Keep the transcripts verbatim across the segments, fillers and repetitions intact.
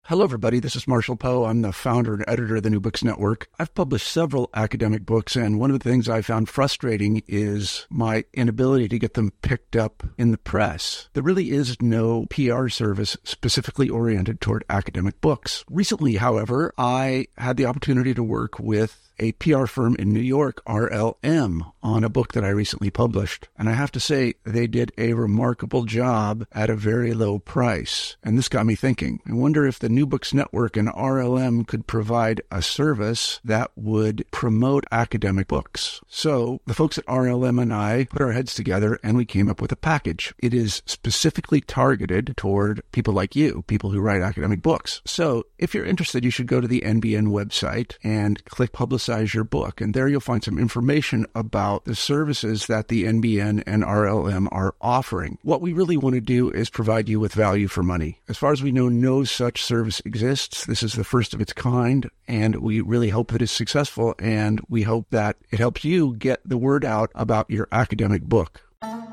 Hello, everybody. This is Marshall Poe. I'm the founder and editor of the New Books Network. I've published several academic books, and one of the things I found frustrating is my inability to get them picked up in the press. There really is no P R service specifically oriented toward academic books. Recently, however, I had the opportunity to work with a P R firm in New York, R L M, on a book that I recently published. And I have to say, they did a remarkable job at a very low price. And this got me thinking. I wonder if the New Books Network and R L M could provide a service that would promote academic books. So the folks at R L M and I put our heads together and we came up with a package. It is specifically targeted toward people like you, people who write academic books. So if you're interested, you should go to the N B N website and click Publicize your book, and there you'll find some information about the services that the N B N and R L M are offering. What we really want to do is provide you with value for money. As far as we know, no such service exists. This is the first of its kind, and we really hope that it's successful, and we hope that it helps you get the word out about your academic book.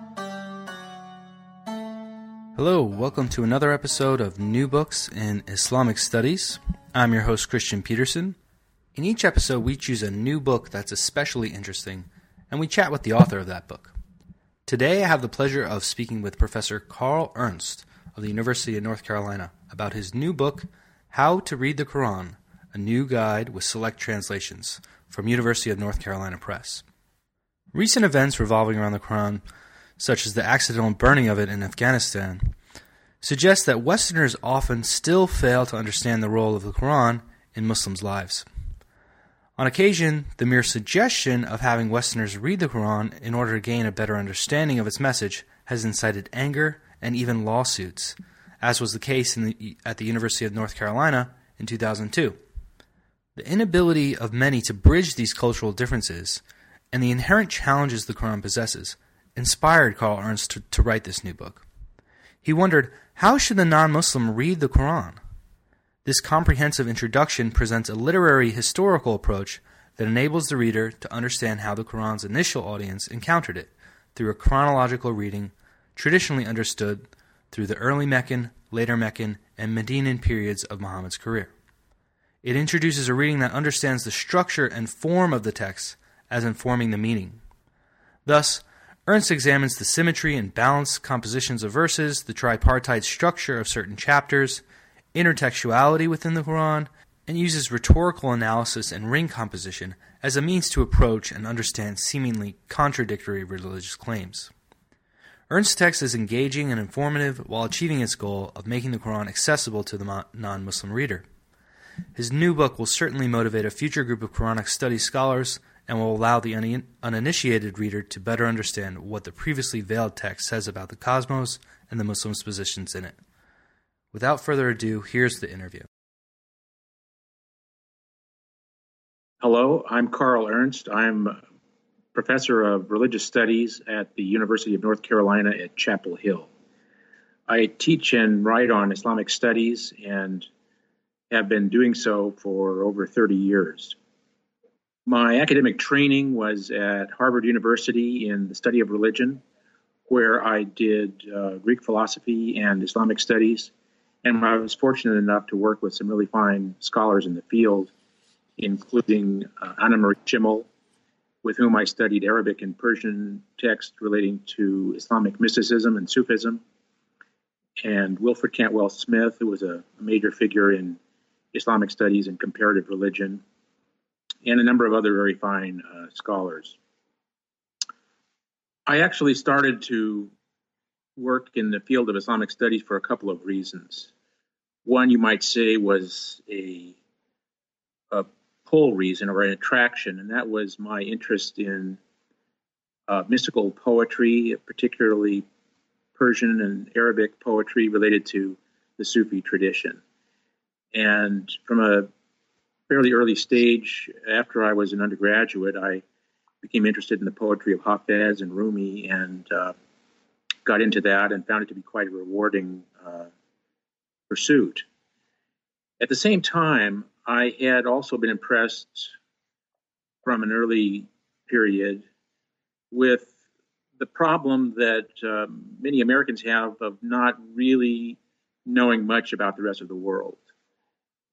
Hello, welcome to another episode of New Books in Islamic Studies. I'm your host, Christian Peterson. In each episode, we choose a new book that's especially interesting, and we chat with the author of that book. Today, I have the pleasure of speaking with Professor Carl Ernst of the University of North Carolina about his new book, How to Read the Quran, a New Guide with Select Translations, from University of North Carolina Press. Recent events revolving around the Quran, such as the accidental burning of it in Afghanistan, suggest that Westerners often still fail to understand the role of the Quran in Muslims' lives. On occasion, the mere suggestion of having Westerners read the Quran in order to gain a better understanding of its message has incited anger and even lawsuits, as was the case in the, at the University of North Carolina in two thousand two. The inability of many to bridge these cultural differences and the inherent challenges the Quran possesses inspired Carl Ernst to, to write this new book. He wondered, how should the non-Muslim read the Quran? This comprehensive introduction presents a literary historical approach that enables the reader to understand how the Quran's initial audience encountered it through a chronological reading traditionally understood through the early Meccan, later Meccan, and Medinan periods of Muhammad's career. It introduces a reading that understands the structure and form of the text as informing the meaning. Thus, Ernst examines the symmetry and balanced compositions of verses, the tripartite structure of certain chapters, intertextuality within the Quran, and uses rhetorical analysis and ring composition as a means to approach and understand seemingly contradictory religious claims. Ernst's text is engaging and informative while achieving its goal of making the Quran accessible to the non-Muslim reader. His new book will certainly motivate a future group of Quranic studies scholars and will allow the un- uninitiated reader to better understand what the previously veiled text says about the cosmos and the Muslims' positions in it. Without further ado, here's the interview. Hello, I'm Carl Ernst. I'm professor of religious studies at the University of North Carolina at Chapel Hill. I teach and write on Islamic studies and have been doing so for over thirty years. My academic training was at Harvard University in the study of religion, where I did uh, Greek philosophy and Islamic studies. And I was fortunate enough to work with some really fine scholars in the field, including uh, Anna Marie Schimmel, with whom I studied Arabic and Persian texts relating to Islamic mysticism and Sufism, and Wilfred Cantwell Smith, who was a major figure in Islamic studies and comparative religion, and a number of other very fine uh, scholars. I actually started to work in the field of Islamic studies for a couple of reasons. One, you might say, was a, a pull reason or an attraction, and that was my interest in uh, mystical poetry, particularly Persian and Arabic poetry related to the Sufi tradition. And from a fairly early stage, after I was an undergraduate, I became interested in the poetry of Hafez and Rumi and uh, got into that and found it to be quite a rewarding uh, pursuit. At the same time, I had also been impressed from an early period with the problem that uh, many Americans have of not really knowing much about the rest of the world.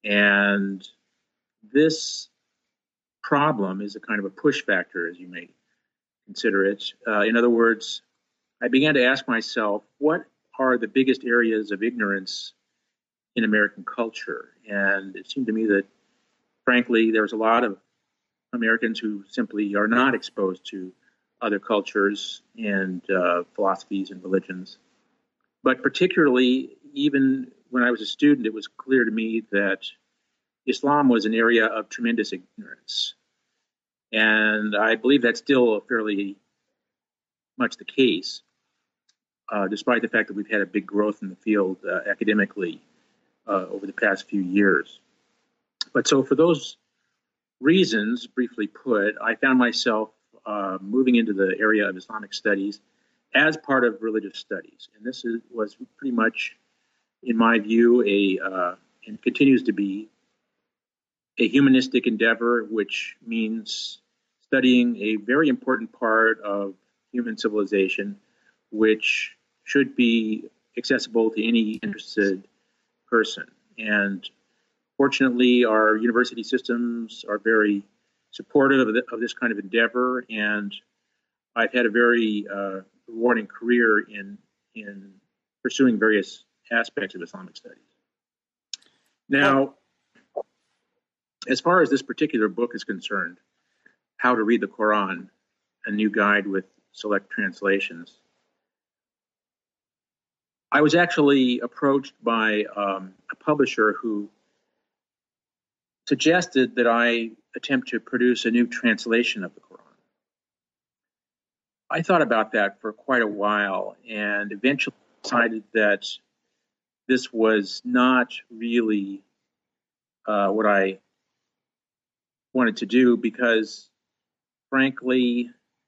And this problem is a kind of a push factor, as you may consider it. Uh, in other words, I began to ask myself, what are the biggest areas of ignorance in American culture? And it seemed to me that, frankly, there's a lot of Americans who simply are not exposed to other cultures and uh, philosophies and religions. But particularly, even when I was a student, it was clear to me that Islam was an area of tremendous ignorance. And I believe that's still fairly much the case, uh, despite the fact that we've had a big growth in the field uh, academically uh, over the past few years. But so for those reasons, briefly put, I found myself uh, moving into the area of Islamic studies as part of religious studies. And this is, was pretty much, in my view, a uh, and continues to be a humanistic endeavor, which means studying a very important part of human civilization, which should be accessible to any interested person. And fortunately, our university systems are very supportive of, the, of this kind of endeavor, and I've had a very uh, rewarding career in in pursuing various aspects of Islamic studies. Now, as far as this particular book is concerned, How to Read the Quran, a new guide with select translations, I was actually approached by um, a publisher who suggested that I attempt to produce a new translation of the Quran. I thought about that for quite a while and eventually decided that this was not really uh, what I wanted to do because, frankly,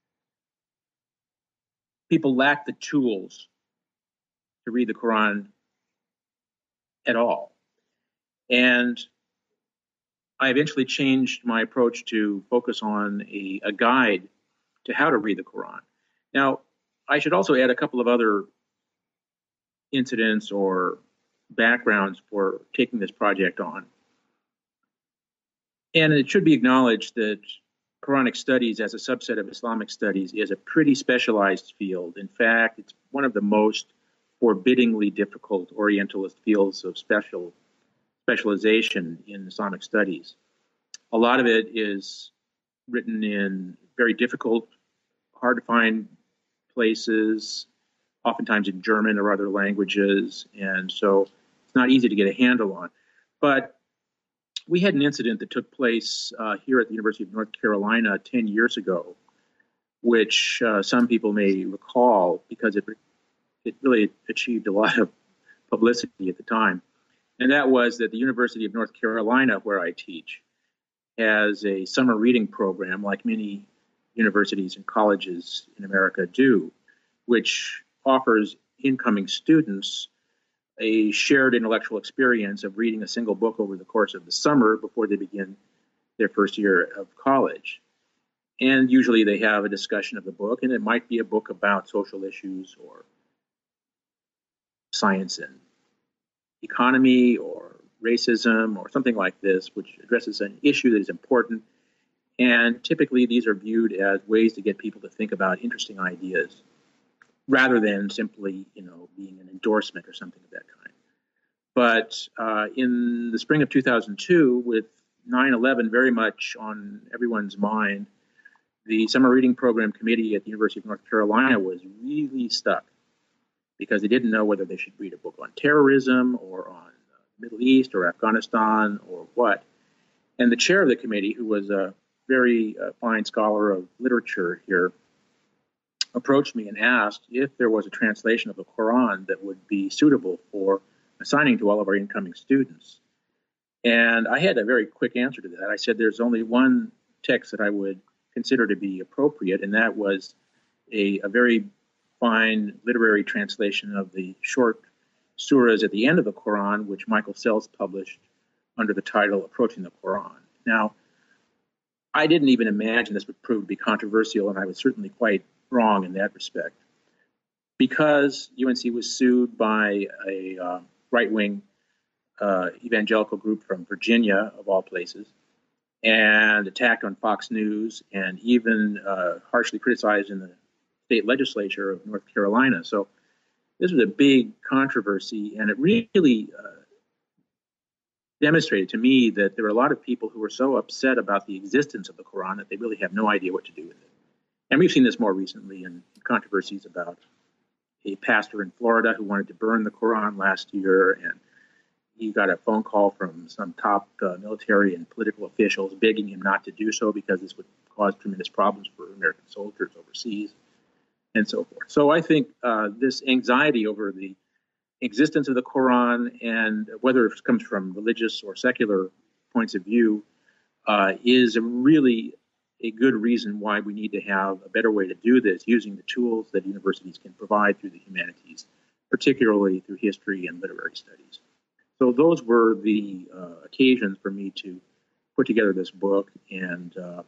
people lack the tools to read the Quran at all. And I eventually changed my approach to focus on a, a guide to how to read the Quran. Now, I should also add a couple of other incidents or backgrounds for taking this project on. And it should be acknowledged that Quranic studies as a subset of Islamic studies is a pretty specialized field. In fact, it's one of the most forbiddingly difficult Orientalist fields of special specialization in Islamic studies. A lot of it is written in very difficult, hard to find places, oftentimes in German or other languages, and so it's not easy to get a handle on. But we had an incident that took place uh, here at the University of North Carolina ten years ago, which uh, some people may recall because it it really achieved a lot of publicity at the time. And that was that the University of North Carolina, where I teach, has a summer reading program like many universities and colleges in America do, which offers incoming students a shared intellectual experience of reading a single book over the course of the summer before they begin their first year of college. And usually they have a discussion of the book, and it might be a book about social issues or science and economy or racism or something like this, which addresses an issue that is important. And typically these are viewed as ways to get people to think about interesting ideas rather than simply, you know, being an endorsement or something of that kind. But uh, in the spring of two thousand two, with nine eleven very much on everyone's mind, the Summer Reading Program Committee at the University of North Carolina was really stuck because they didn't know whether they should read a book on terrorism or on the Middle East or Afghanistan or what. And the chair of the committee, who was a very uh, fine scholar of literature here, approached me and asked if there was a translation of the Quran that would be suitable for assigning to all of our incoming students. And I had a very quick answer to that. I said there's only one text that I would consider to be appropriate, and that was a, a very fine literary translation of the short surahs at the end of the Quran, which Michael Sells published under the title Approaching the Quran. Now, I didn't even imagine this would prove to be controversial, and I was certainly quite wrong in that respect. Because U N C was sued by a uh, right-wing uh, evangelical group from Virginia, of all places, and attacked on Fox News, and even uh, harshly criticized in the state legislature of North Carolina. So this was a big controversy, and it really uh, demonstrated to me that there were a lot of people who were so upset about the existence of the Quran that they really have no idea what to do with it. And we've seen this more recently in controversies about a pastor in Florida who wanted to burn the Quran last year, and he got a phone call from some top uh, military and political officials begging him not to do so because this would cause tremendous problems for American soldiers overseas, and so forth. So I think uh, this anxiety over the existence of the Quran, and whether it comes from religious or secular points of view, uh, is a really a good reason why we need to have a better way to do this using the tools that universities can provide through the humanities, particularly through history and literary studies. So those were the uh, occasions for me to put together this book, and uh,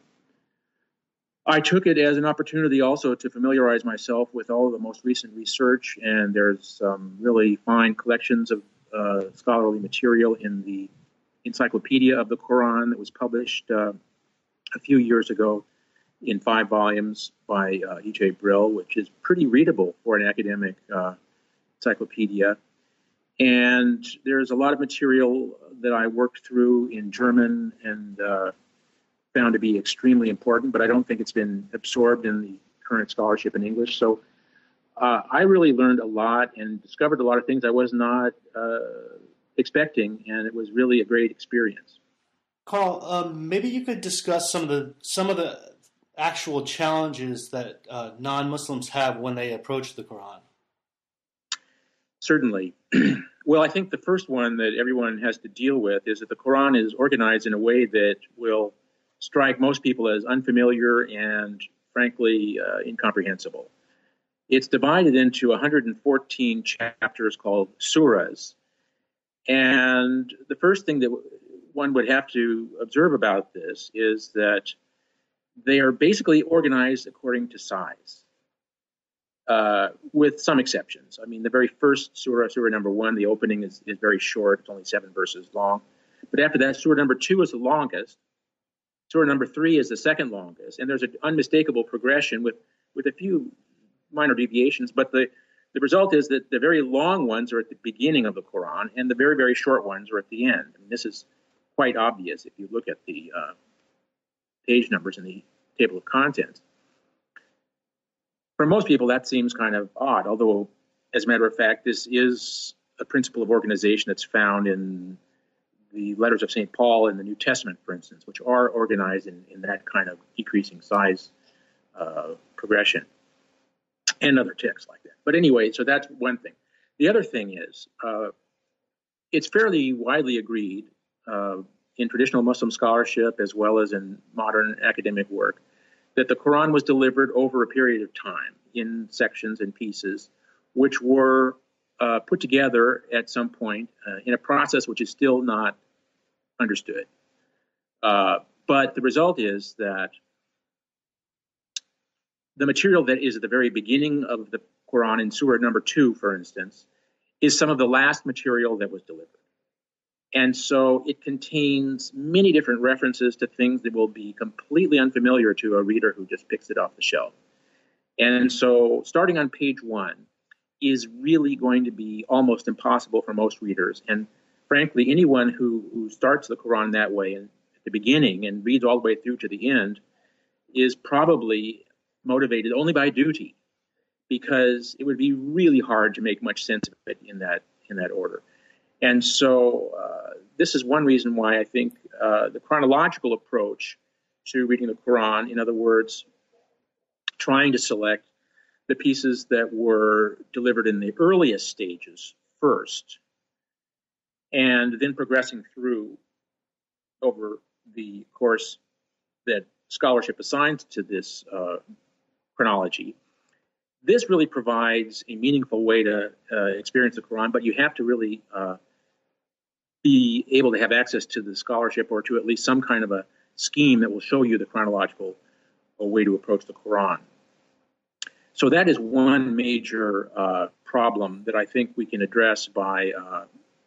I took it as an opportunity also to familiarize myself with all of the most recent research, and there's some really fine collections of uh, scholarly material in the Encyclopedia of the Quran that was published uh, a few years ago in five volumes by uh, E J Brill, which is pretty readable for an academic uh, encyclopedia. And there's a lot of material that I worked through in German and uh, found to be extremely important, but I don't think it's been absorbed in the current scholarship in English. So uh, I really learned a lot and discovered a lot of things I was not uh, expecting, and it was really a great experience. Carl, um, maybe you could discuss some of the some of the actual challenges that uh, non-Muslims have when they approach the Quran. Certainly. Well, I think the first one that everyone has to deal with is that the Quran is organized in a way that will strike most people as unfamiliar and, frankly, uh, incomprehensible. It's divided into one hundred fourteen chapters called surahs. And the first thing that one would have to observe about this is that they are basically organized according to size, uh, with some exceptions. I mean, the very first surah, surah number one, the opening is, is very short. It's only seven verses long. But after that, surah number two is the longest. Surah number three is the second longest. And there's an unmistakable progression with, with a few minor deviations. But the, the result is that the very long ones are at the beginning of the Quran, and the very, very short ones are at the end. I mean, this is quite obvious if you look at the uh, page numbers in the table of contents. For most people, that seems kind of odd, although, as a matter of fact, this is a principle of organization that's found in the letters of Saint Paul in the New Testament, for instance, which are organized in, in that kind of decreasing size uh, progression, and other texts like that. But anyway, so that's one thing. The other thing is, uh, it's fairly widely agreed uh, in traditional Muslim scholarship as well as in modern academic work that the Quran was delivered over a period of time in sections and pieces, which were uh, put together at some point uh, in a process which is still not understood. Uh, but the result is that the material that is at the very beginning of the Quran in Surah number two, for instance, is some of the last material that was delivered. And so it contains many different references to things that will be completely unfamiliar to a reader who just picks it off the shelf. And so starting on page one is really going to be almost impossible for most readers. And frankly, anyone who, who starts the Quran that way and at the beginning and reads all the way through to the end is probably motivated only by duty, because it would be really hard to make much sense of it in that in that order. And so uh, this is one reason why I think uh, the chronological approach to reading the Quran, in other words, trying to select the pieces that were delivered in the earliest stages first, and then progressing through over the course that scholarship assigns to this uh, chronology. This really provides a meaningful way to uh, experience the Quran, but you have to really uh, be able to have access to the scholarship or to at least some kind of a scheme that will show you the chronological uh, way to approach the Quran. So that is one major uh, problem that I think we can address by uh,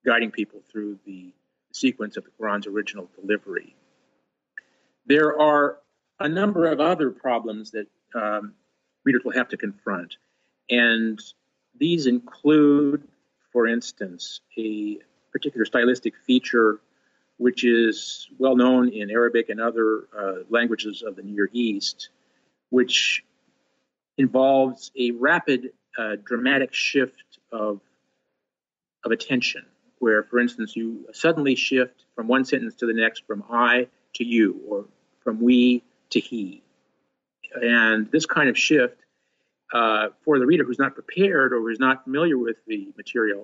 guiding people through the sequence of the Quran's original delivery. There are a number of other problems that um, readers will have to confront, and these include, for instance, a particular stylistic feature which is well known in Arabic and other uh, languages of the Near East, which involves a rapid, uh, dramatic shift of, of attention, where, for instance, you suddenly shift from one sentence to the next, from I to you, or from we to he. And this kind of shift, uh, for the reader who's not prepared or who's not familiar with the material,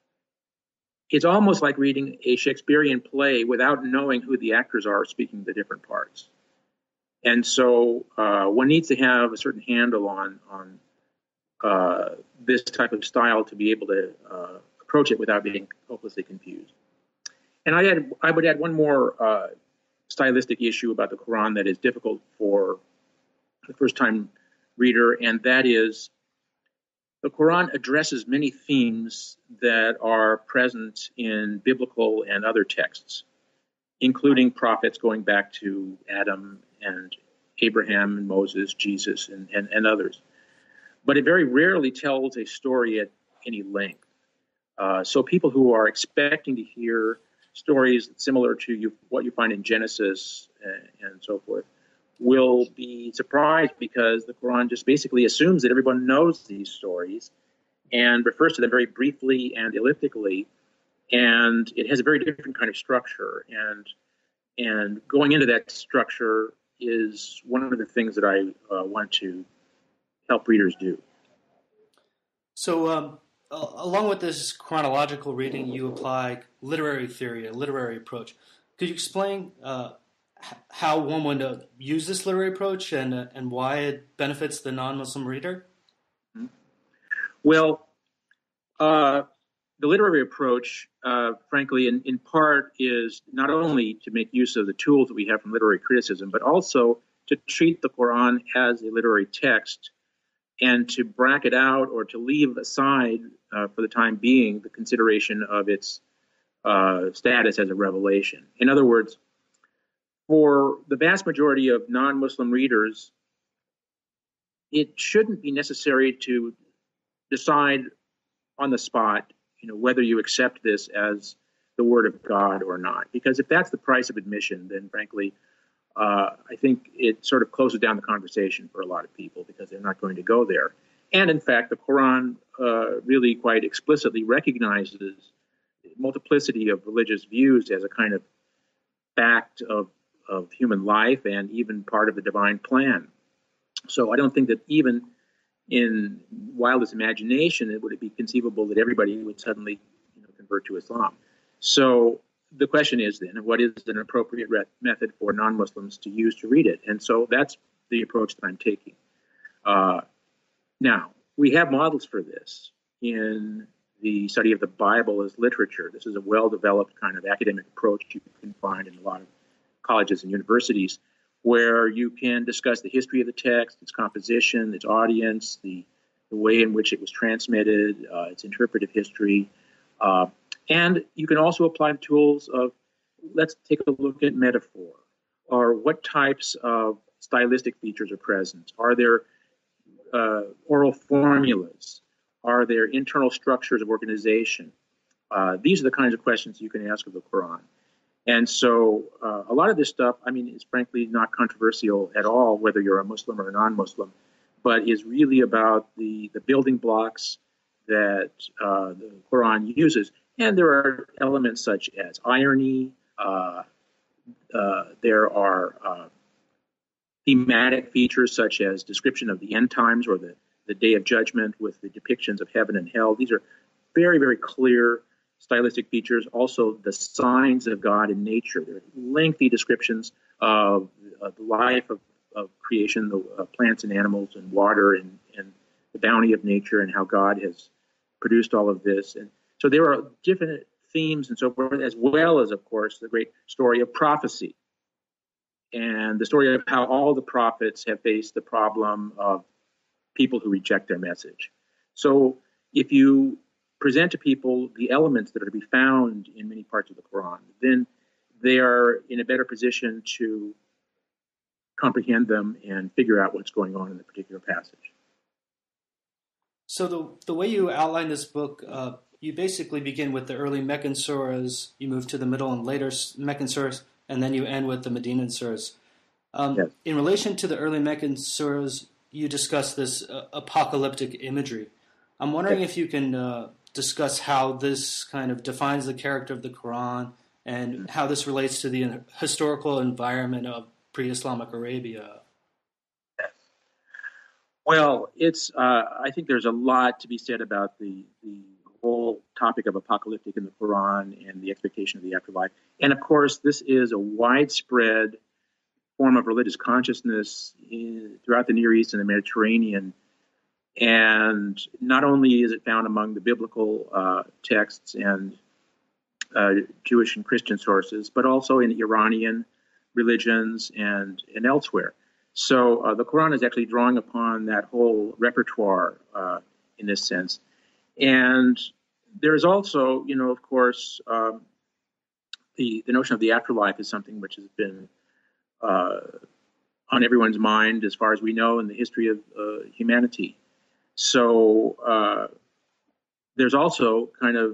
it's almost like reading a Shakespearean play without knowing who the actors are speaking the different parts. And so uh, one needs to have a certain handle on, on uh, this type of style to be able to uh, approach it without being hopelessly confused. And I, add, I would add one more uh, stylistic issue about the Quran that is difficult for the first-time reader, and that is the Quran addresses many themes that are present in biblical and other texts, including prophets going back to Adam and Abraham and Moses, Jesus, and, and, and others. But it very rarely tells a story at any length. Uh, so people who are expecting to hear stories similar to you, what you find in Genesis and, and so forth will be surprised, because the Quran just basically assumes that everyone knows these stories and refers to them very briefly and elliptically, and it has a very different kind of structure. And and going into that structure is one of the things that I uh, want to help readers do. So, um, along with this chronological reading, you apply literary theory, a literary approach. Could you explain uh, how one would uh, use this literary approach and uh, and why it benefits the non-Muslim reader? Well, uh, the literary approach, uh, frankly, in, in part is not only to make use of the tools that we have from literary criticism, but also to treat the Quran as a literary text and to bracket out or to leave aside, uh, for the time being, the consideration of its uh, status as a revelation. In other words, for the vast majority of non-Muslim readers, it shouldn't be necessary to decide on the spot, you know, whether you accept this as the word of God or not. Because if that's the price of admission, then frankly, uh, I think it sort of closes down the conversation for a lot of people, because they're not going to go there. And in fact, the Quran uh, really quite explicitly recognizes multiplicity of religious views as a kind of fact of of human life and even part of the divine plan. So I don't think that even in wildest imagination it would be conceivable that everybody would suddenly, you know, convert to Islam. So the question is then, what is an appropriate re- method for non-Muslims to use to read it? And so that's the approach that I'm taking. Uh, now, we have models for this in the study of the Bible as literature. This is a well-developed kind of academic approach you can find in a lot of colleges and universities, where you can discuss the history of the text, its composition, its audience, the, the way in which it was transmitted, uh, its interpretive history. Uh, and you can also apply tools of, let's take a look at metaphor, or what types of stylistic features are present. Are there uh, oral formulas? Are there internal structures of organization? Uh, these are the kinds of questions you can ask of the Quran. And so uh, a lot of this stuff, I mean, is frankly not controversial at all, whether you're a Muslim or a non-Muslim, but is really about the, the building blocks that uh, the Quran uses. And there are elements such as irony. Uh, uh, there are uh, thematic features such as description of the end times or the, the day of judgment with the depictions of heaven and hell. These are very, very clear stylistic features. Also, the signs of God in nature. There are lengthy descriptions of uh, the life of, of creation, the uh, plants and animals and water and, and the bounty of nature and how God has produced all of this. And so there are different themes and so forth, as well as, of course, the great story of prophecy and the story of how all the prophets have faced the problem of people who reject their message. So if you present to people the elements that are to be found in many parts of the Quran, then they are in a better position to comprehend them and figure out what's going on in the particular passage. So the the way you outline this book, uh, you basically begin with the early Meccan surahs, you move to the middle and later Meccan surahs, and then you end with the Medinan surahs. Um, Yes. In relation to the early Meccan surahs, you discuss this uh, apocalyptic imagery. I'm wondering Yes. if you can uh, discuss how this kind of defines the character of the Quran and how this relates to the historical environment of pre-Islamic Arabia. Well, it's. Uh, I think there's a lot to be said about the the whole topic of apocalyptic in the Quran and the expectation of the afterlife. And of course, this is a widespread form of religious consciousness in, throughout the Near East and the Mediterranean. And not only is it found among the biblical uh, texts and uh, Jewish and Christian sources, but also in Iranian religions and, and elsewhere. So uh, the Quran is actually drawing upon that whole repertoire uh, in this sense. And there's also, you know, of course, um, the, the notion of the afterlife is something which has been uh, on everyone's mind as far as we know in the history of uh, humanity. So uh, there's also kind of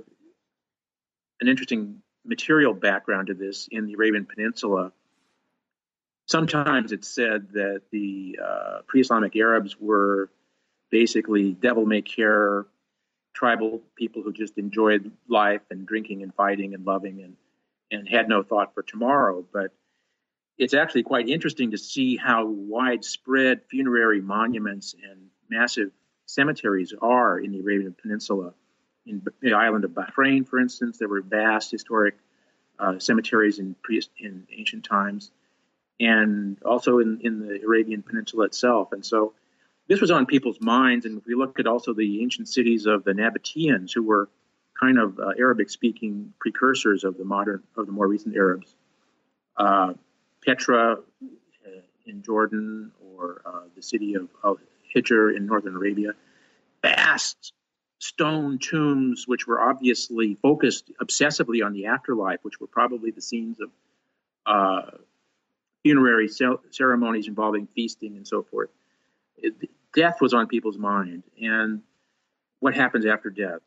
an interesting material background to this in the Arabian Peninsula. Sometimes it's said that the uh, pre-Islamic Arabs were basically devil-may-care tribal people who just enjoyed life and drinking and fighting and loving and, and had no thought for tomorrow. But it's actually quite interesting to see how widespread funerary monuments and massive cemeteries are in the Arabian Peninsula. In the island of Bahrain, for instance, there were vast historic uh, cemeteries in, pre- in ancient times, and also in, in the Arabian Peninsula itself. And so this was on people's minds. And if we look at also the ancient cities of the Nabateans, who were kind of uh, Arabic-speaking precursors of the modern, of the more recent Arabs, uh, Petra uh, in Jordan, or uh, the city of Al-Hijr in northern Arabia, vast stone tombs which were obviously focused obsessively on the afterlife, which were probably the scenes of uh, funerary ceremonies involving feasting and so forth. It, death was on people's mind, and what happens after death.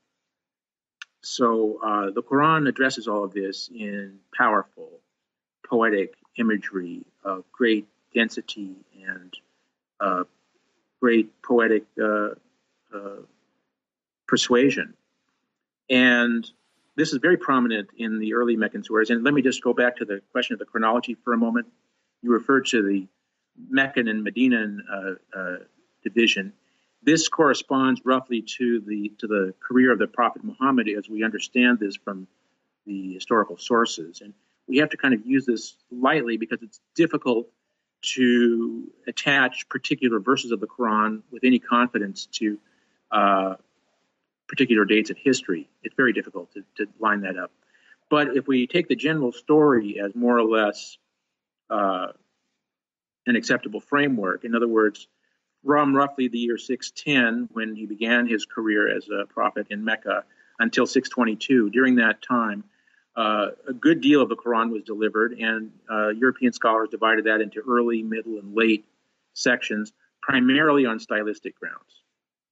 So uh, the Quran addresses all of this in powerful, poetic imagery of great density and uh, great poetic uh, uh, persuasion. And this is very prominent in the early Meccan surahs. And let me just go back to the question of the chronology for a moment. You referred to the Meccan and Medinan uh, uh, division. This corresponds roughly to the to the career of the Prophet Muhammad as we understand this from the historical sources. And we have to kind of use this lightly because it's difficult to attach particular verses of the Quran with any confidence to uh, particular dates of history. It's very difficult to, to line that up. But if we take the general story as more or less uh, an acceptable framework, in other words, from roughly the year six ten, when he began his career as a prophet in Mecca, until six twenty-two, during that time, uh, a good deal of the Quran was delivered, and uh, European scholars divided that into early, middle, and late sections, primarily on stylistic grounds.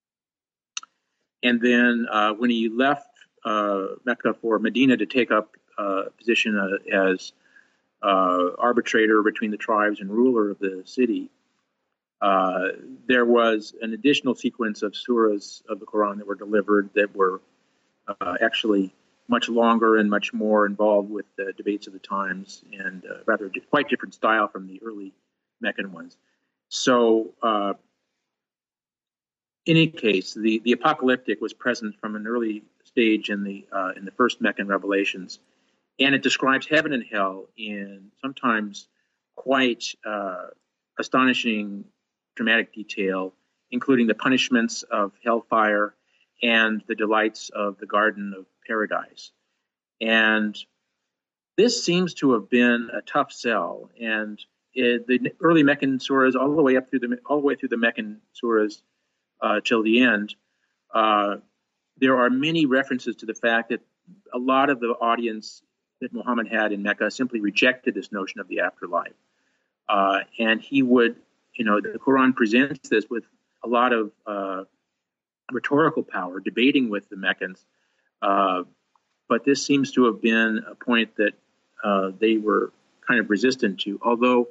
And then uh, when he left uh, Mecca for Medina to take up a uh, position uh, as uh, arbitrator between the tribes and ruler of the city, uh, there was an additional sequence of surahs of the Quran that were delivered that were uh, actually much longer and much more involved with the debates of the times, and uh, rather quite different style from the early Meccan ones. So, uh, in any case, the, the apocalyptic was present from an early stage in the uh, in the first Meccan revelations, and it describes heaven and hell in sometimes quite uh, astonishing, dramatic detail, including the punishments of hellfire and the delights of the Garden of Paradise. And this seems to have been a tough sell. And it, the early Meccan surahs, all the way up through the all the way through the Meccan surahs uh, till the end, uh, there are many references to the fact that a lot of the audience that Muhammad had in Mecca simply rejected this notion of the afterlife. Uh, and he would, you know, the Quran presents this with a lot of uh, rhetorical power, debating with the Meccans. Uh, but this seems to have been a point that uh, they were kind of resistant to, although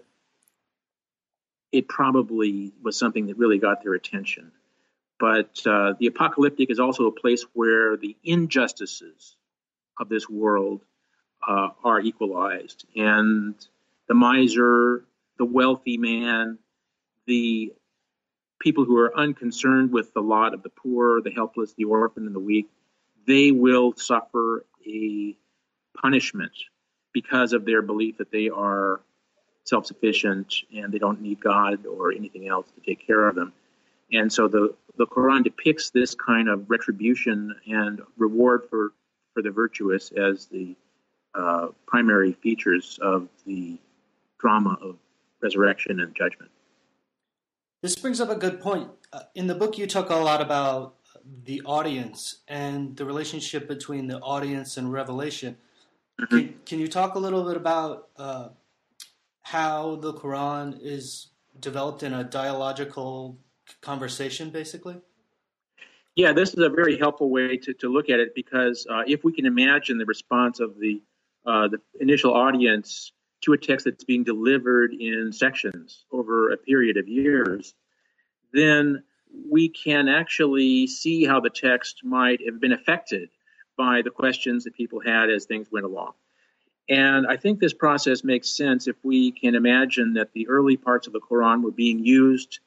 it probably was something that really got their attention. But uh, the apocalyptic is also a place where the injustices of this world uh, are equalized. And the miser, the wealthy man, the people who are unconcerned with the lot of the poor, the helpless, the orphan, and the weak, they will suffer a punishment because of their belief that they are self-sufficient and they don't need God or anything else to take care of them. And so the, the Quran depicts this kind of retribution and reward for, for the virtuous as the uh, primary features of the drama of resurrection and judgment. This brings up a good point. Uh, in the book, you talk a lot about the audience and the relationship between the audience and revelation. Mm-hmm. Can, can you talk a little bit about uh, how the Quran is developed in a dialogical conversation, basically? Yeah, this is a very helpful way to, to look at it, because uh, if we can imagine the response of the uh, the initial audience to a text that's being delivered in sections over a period of years, then we can actually see how the text might have been affected by the questions that people had as things went along. And I think this process makes sense if we can imagine that the early parts of the Quran were being used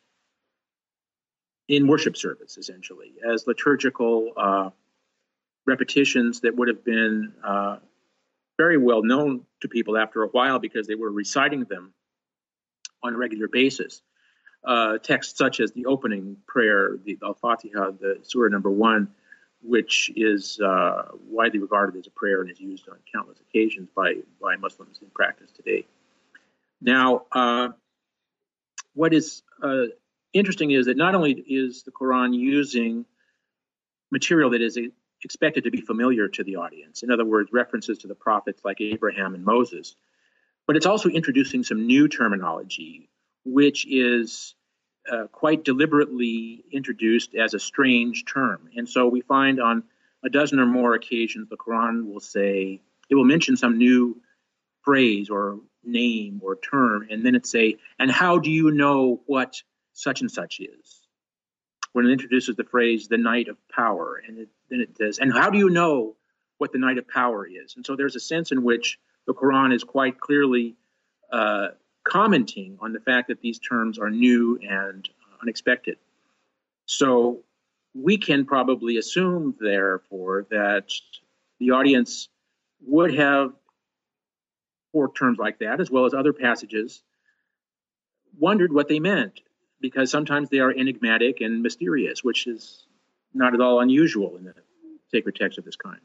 in worship service, essentially, as liturgical uh, repetitions that would have been uh, very well known to people after a while because they were reciting them on a regular basis. Uh, texts such as the opening prayer, the Al-Fatiha, the Surah number one, which is uh, widely regarded as a prayer and is used on countless occasions by, by Muslims in practice today. Now, uh, what is uh, interesting is that not only is the Quran using material that is expected to be familiar to the audience, in other words, references to the prophets like Abraham and Moses, but it's also introducing some new terminology, which is uh, quite deliberately introduced as a strange term. And so we find on a dozen or more occasions the Quran will say, it will mention some new phrase or name or term, and then it say, and how do you know what such and such is? When it introduces the phrase, the night of power, and it, then it says, and how do you know what the night of power is? And so there's a sense in which the Quran is quite clearly uh, commenting on the fact that these terms are new and uh, unexpected. So we can probably assume, therefore, that the audience would have, for terms like that, as well as other passages, wondered what they meant, because sometimes they are enigmatic and mysterious, which is not at all unusual in a sacred text of this kind.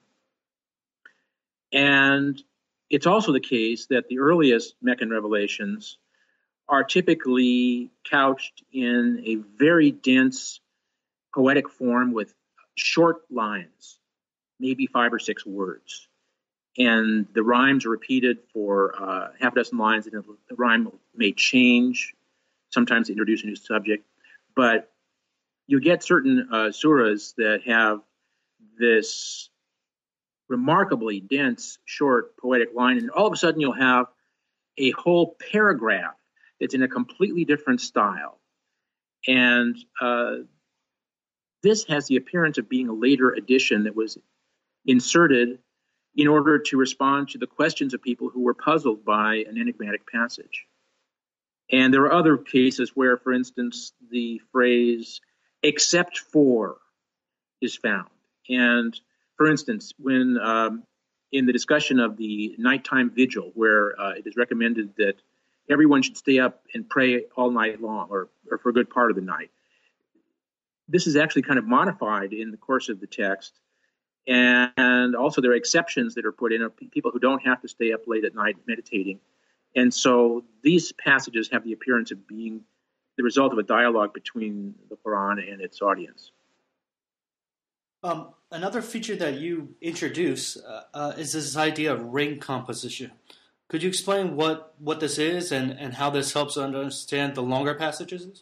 And it's also the case that the earliest Meccan revelations are typically couched in a very dense poetic form with short lines, maybe five or six words. And the rhymes are repeated for uh, half a dozen lines, and the rhyme may change. Sometimes they introduce a new subject. But you get certain uh, surahs that have this remarkably dense, short, poetic line, and all of a sudden you'll have a whole paragraph that's in a completely different style. And uh, this has the appearance of being a later addition that was inserted in order to respond to the questions of people who were puzzled by an enigmatic passage. And there are other cases where, for instance, the phrase, except for, is found. And, for instance, when um, in the discussion of the nighttime vigil, where uh, it is recommended that everyone should stay up and pray all night long, or, or for a good part of the night, this is actually kind of modified in the course of the text. And also there are exceptions that are put in of people who don't have to stay up late at night meditating. And so these passages have the appearance of being the result of a dialogue between the Quran and its audience. Um, another feature that you introduce uh, uh, is this idea of ring composition. Could you explain what, what this is and, and how this helps understand the longer passages?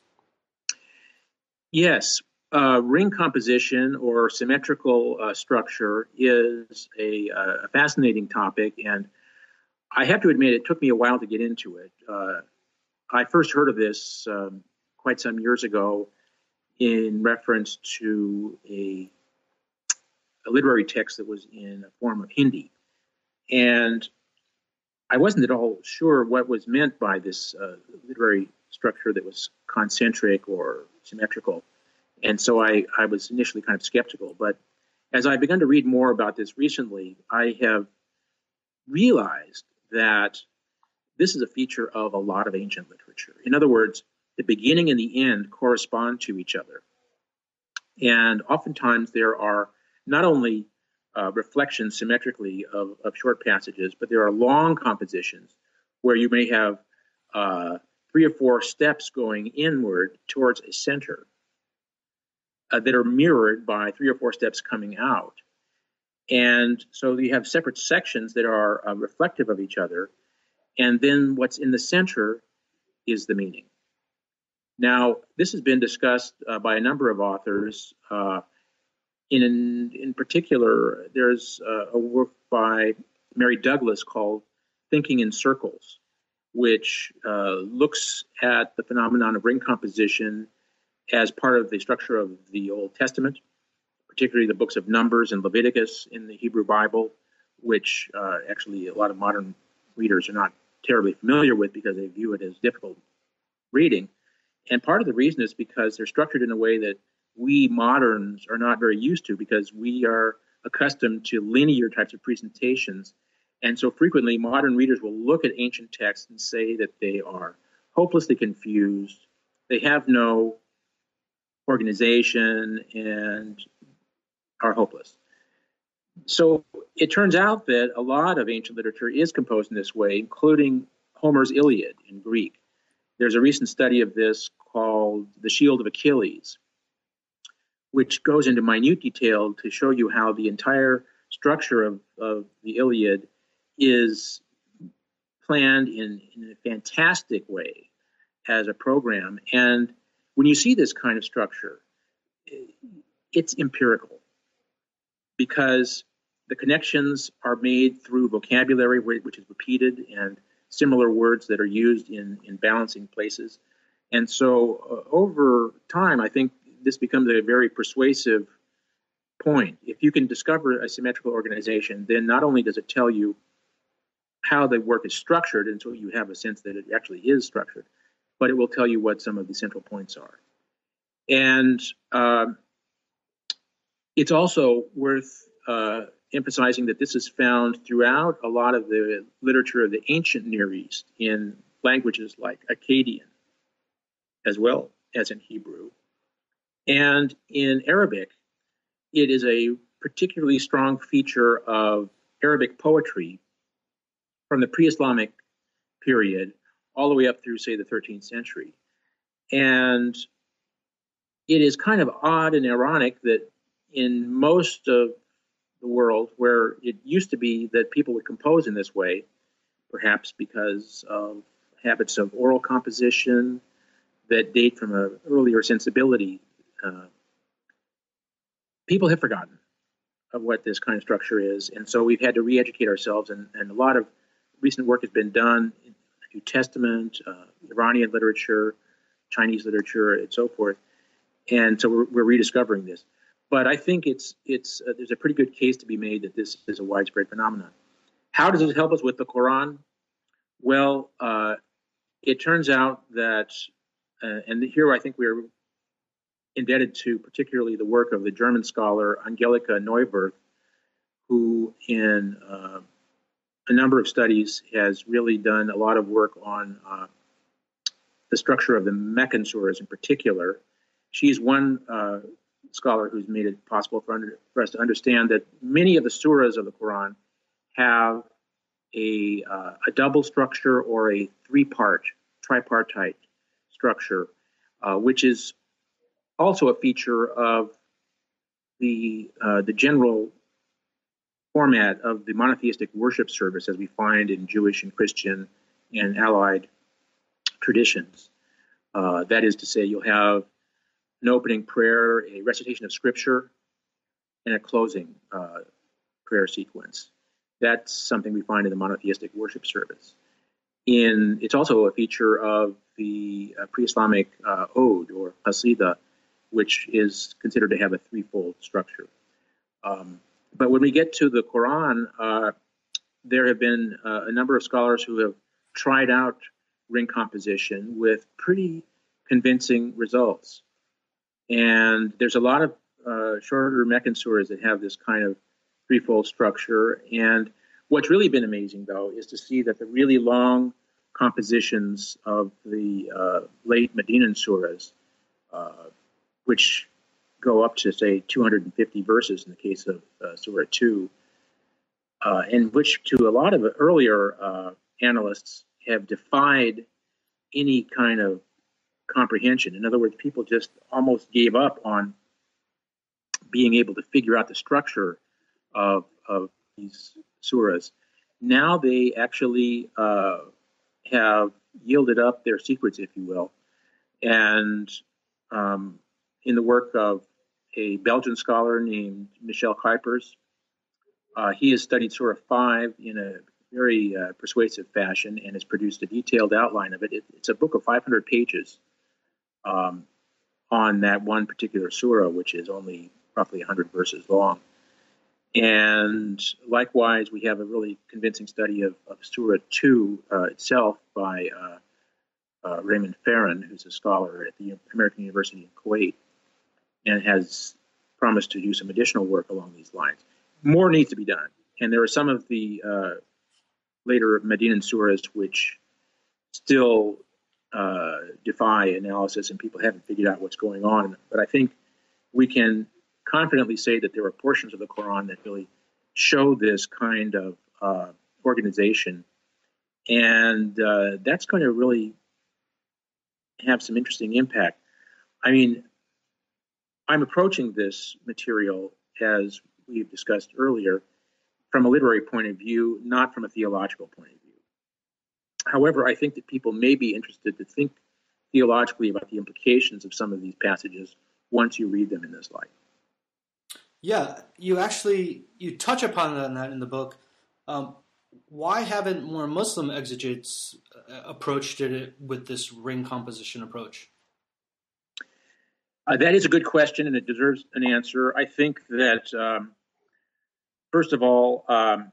Yes. Uh, ring composition or symmetrical uh, structure is a, uh, a fascinating topic, and I have to admit it took me a while to get into it. Uh, I first heard of this um, quite some years ago in reference to a, a literary text that was in a form of Hindi. And I wasn't at all sure what was meant by this uh, literary structure that was concentric or symmetrical. And so I, I was initially kind of skeptical. But as I've begun to read more about this recently, I have realized that this is a feature of a lot of ancient literature. In other words, the beginning and the end correspond to each other. And oftentimes there are not only uh, reflections symmetrically of, of short passages, but there are long compositions where you may have uh, three or four steps going inward towards a center uh, that are mirrored by three or four steps coming out. And so you have separate sections that are uh, reflective of each other. And then what's in the center is the meaning. Now, this has been discussed uh, by a number of authors. Uh, in, in particular, there's uh, a work by Mary Douglas called Thinking in Circles, which uh, looks at the phenomenon of ring composition as part of the structure of the Old Testament, particularly the books of Numbers and Leviticus in the Hebrew Bible, which uh, actually a lot of modern readers are not terribly familiar with because they view it as difficult reading. And part of the reason is because they're structured in a way that we moderns are not very used to, because we are accustomed to linear types of presentations. And so frequently modern readers will look at ancient texts and say that they are hopelessly confused, they have no organization, and are hopeless. So it turns out that a lot of ancient literature is composed in this way, including Homer's Iliad in Greek. There's a recent study of this called The Shield of Achilles, which goes into minute detail to show you how the entire structure of, of the Iliad is planned in, in a fantastic way as a program. And when you see this kind of structure, it's empirical, because the connections are made through vocabulary, which is repeated, and similar words that are used in, in balancing places. And so uh, over time, I think this becomes a very persuasive point. If you can discover a symmetrical organization, then not only does it tell you how the work is structured, and so you have a sense that it actually is structured, but it will tell you what some of the central points are. And uh, it's also worth uh, emphasizing that this is found throughout a lot of the literature of the ancient Near East in languages like Akkadian, as well as in Hebrew. And in Arabic, it is a particularly strong feature of Arabic poetry from the pre-Islamic period all the way up through, say, the thirteenth century. And it is kind of odd and ironic that in most of the world where it used to be that people would compose in this way, perhaps because of habits of oral composition that date from an earlier sensibility, uh, people have forgotten of what this kind of structure is. And so we've had to re-educate ourselves, and, and a lot of recent work has been done in the New Testament, uh, Iranian literature, Chinese literature, and so forth. And so we're, we're rediscovering this. But I think it's it's uh, there's a pretty good case to be made that this is a widespread phenomenon. How does it help us with the Quran? Well, uh, it turns out that, uh, and here I think we're indebted to particularly the work of the German scholar Angelika Neuwirth, who in uh, a number of studies has really done a lot of work on uh, the structure of the Meccan surahs in particular. She's one uh, scholar who's made it possible for, under, for us to understand that many of the surahs of the Quran have a, uh, a double structure or a three-part, tripartite structure, uh, which is also a feature of the uh, the general format of the monotheistic worship service as we find in Jewish and Christian and allied traditions. Uh, that is to say, you'll have an opening prayer, a recitation of scripture, and a closing uh, prayer sequence. That's something we find in the monotheistic worship service. In it's also a feature of the uh, pre-Islamic uh, ode or qasida, which is considered to have a threefold structure. Um, but when we get to the Quran, uh, there have been uh, a number of scholars who have tried out ring composition with pretty convincing results. And there's a lot of uh, shorter Meccan surahs that have this kind of threefold structure. And what's really been amazing, though, is to see that the really long compositions of the uh, late Medinan surahs, uh, which go up to, say, two hundred fifty verses in the case of uh, Surah two, uh, and which to a lot of earlier uh, analysts have defied any kind of comprehension. In other words, people just almost gave up on being able to figure out the structure of, of these surahs. Now they actually uh, have yielded up their secrets, if you will, and um, in the work of a Belgian scholar named Michel Kuipers, uh, he has studied Surah five in a very uh, persuasive fashion and has produced a detailed outline of it. it it's a book of five hundred pages um, on that one particular surah, which is only roughly one hundred verses long. And likewise, we have a really convincing study of, of Surah two uh, itself by uh, uh, Raymond Farron, who's a scholar at the American University in Kuwait, and has promised to do some additional work along these lines. More needs to be done. And there are some of the uh, later Medinan surahs which still uh, defy analysis, and people haven't figured out what's going on. But I think we can confidently say that there are portions of the Quran that really show this kind of uh, organization. And uh, that's going to really have some interesting impact. I mean, I'm approaching this material, as we've discussed earlier, from a literary point of view, not from a theological point of view. However, I think that people may be interested to think theologically about the implications of some of these passages once you read them in this light. Yeah, you actually, you touch upon that in the book. Um, why haven't more Muslim exegetes approached it with this ring composition approach? Uh, that is a good question, and it deserves an answer. I think that, um, first of all, um,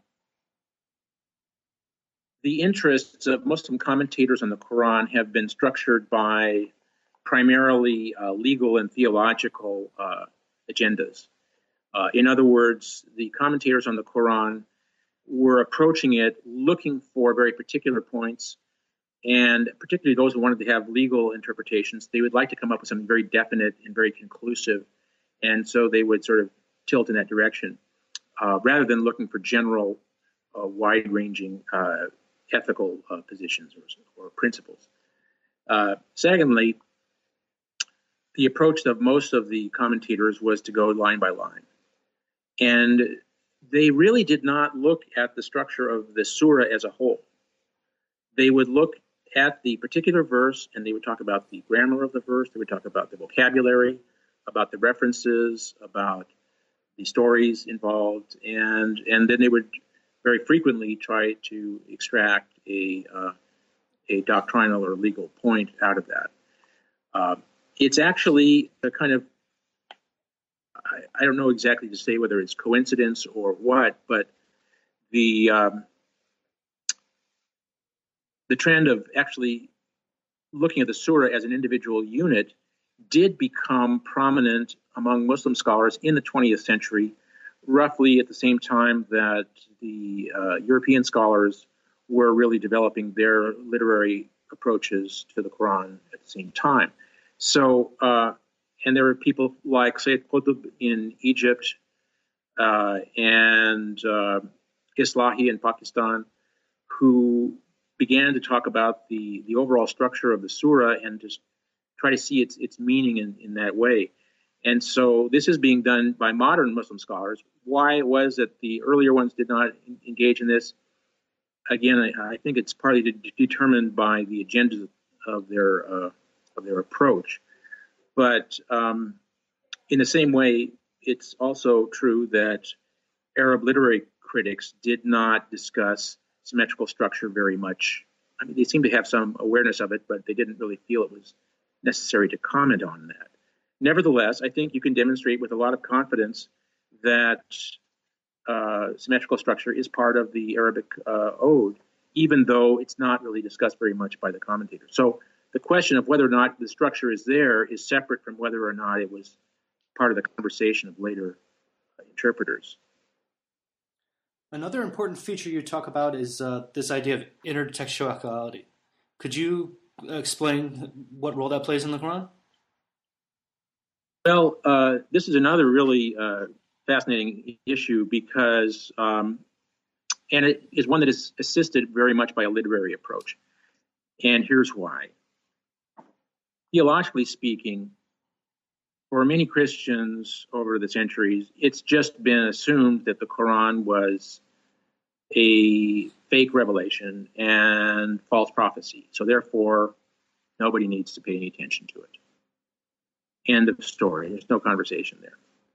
the interests of Muslim commentators on the Quran have been structured by primarily uh, legal and theological uh, agendas. Uh, in other words, the commentators on the Quran were approaching it looking for very particular points, and particularly those who wanted to have legal interpretations. They would like to come up with something very definite and very conclusive, and so they would sort of tilt in that direction, uh, rather than looking for general, uh, wide-ranging uh, ethical uh, positions or, or principles. Uh, secondly, the approach of most of the commentators was to go line by line. And they really did not look at the structure of the surah as a whole. They would look at the particular verse, and they would talk about the grammar of the verse. They would talk about the vocabulary, about the references, about the stories involved, and and then they would very frequently try to extract a uh, a doctrinal or legal point out of that. Uh, it's actually a kind of, I, I don't know exactly to say whether it's coincidence or what, but the um, the trend of actually looking at the surah as an individual unit did become prominent among Muslim scholars in the twentieth century, roughly at the same time that the uh, European scholars were really developing their literary approaches to the Quran at the same time. So, uh, and there were people like Sayyid Qutb in Egypt uh, and uh, Islahi in Pakistan, who began to talk about the, the overall structure of the surah and just try to see its its meaning in, in that way. And so this is being done by modern Muslim scholars. Why it was that the earlier ones did not engage in this, again, I, I think it's partly de- determined by the agendas of their uh, of their approach. But um, in the same way, it's also true that Arab literary critics did not discuss symmetrical structure very much. I mean, they seem to have some awareness of it, but they didn't really feel it was necessary to comment on that. Nevertheless, I think you can demonstrate with a lot of confidence that uh, symmetrical structure is part of the Arabic uh, ode, even though it's not really discussed very much by the commentators. So the question of whether or not the structure is there is separate from whether or not it was part of the conversation of later interpreters. Another important feature you talk about is uh, this idea of intertextuality. Could you explain what role that plays in the Quran? Well, uh, this is another really uh, fascinating issue because, um, and it is one that is assisted very much by a literary approach. And here's why. Theologically speaking, for many Christians over the centuries, it's just been assumed that the Quran was a fake revelation and false prophecy. So therefore, nobody needs to pay any attention to it. End of story. There's no conversation there.